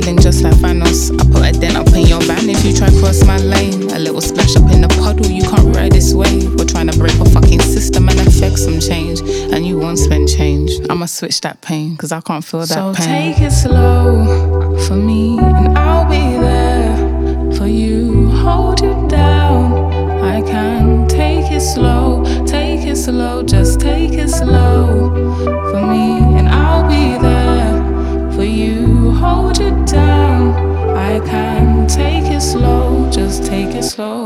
falling just like Thanos. I put a dent up in your van if you try cross my lane. A little splash up in the puddle, you can't ride this wave. We're trying to break a fucking system and affect some change, and you won't spend change. I'ma switch that pain, cause I can't feel that pain. So take it slow for me, and I'll be there for you. Hold you down, I can. Take it slow, just take it slow for me, and I'll be there for you. Hold you down, I can. Take it slow, just take it slow.